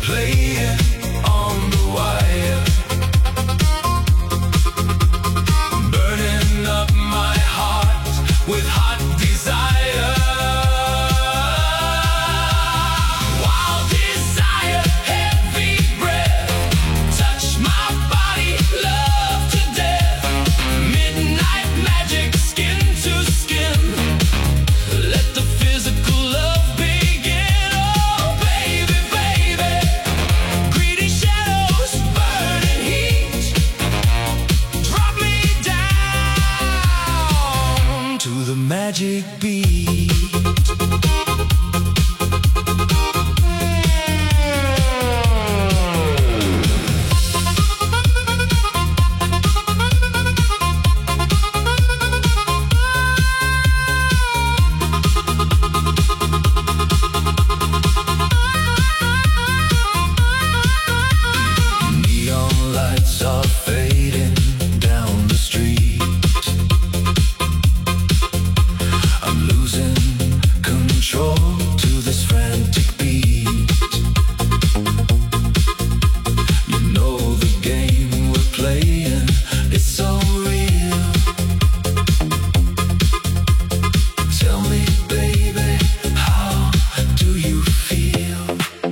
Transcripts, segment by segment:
playing on the wire, burning up my heart with hot desire. Wild desire, heavy breath, touch my body, love to death. Midnight magic, skin to skin. Let the physical love begin. Oh baby, baby, greedy shadows, burning heat. Drop me down to the magic beat. Neon lights are fading down the street. I'm losing control to this frantic beat. You know the game we're playing, it's so real. Tell me, baby, how do you feel?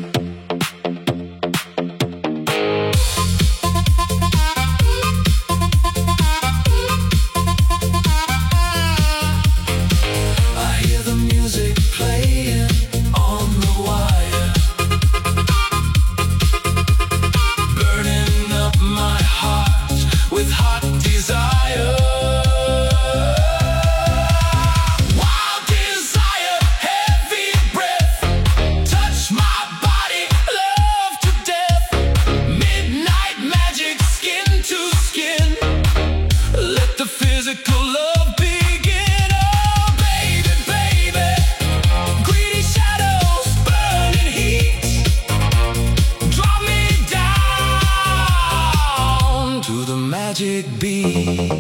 I hear the music playing on the wire, burning up my heart with hot desire. Wild desire, heavy breath, touch my body, love to death. Midnight magic, skin to skin. Let the physical love begin. Oh baby, baby, greedy shadows, burning heat. Drop me down to the magic beat.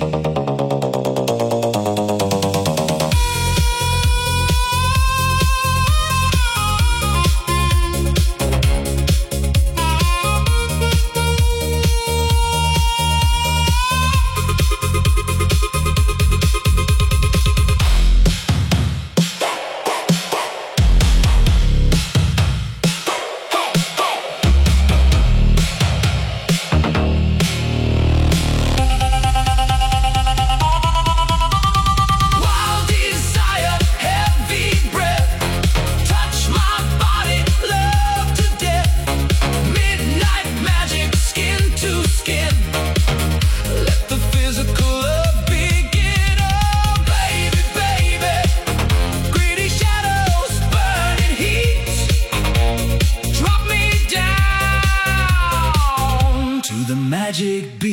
Wild desire, heavy breath, touch my body, love to death. Midnight magic, skin to skin. Let the physical love begin. Oh baby, baby, greedy shadows, burning heat. Drop me down to the magic beat.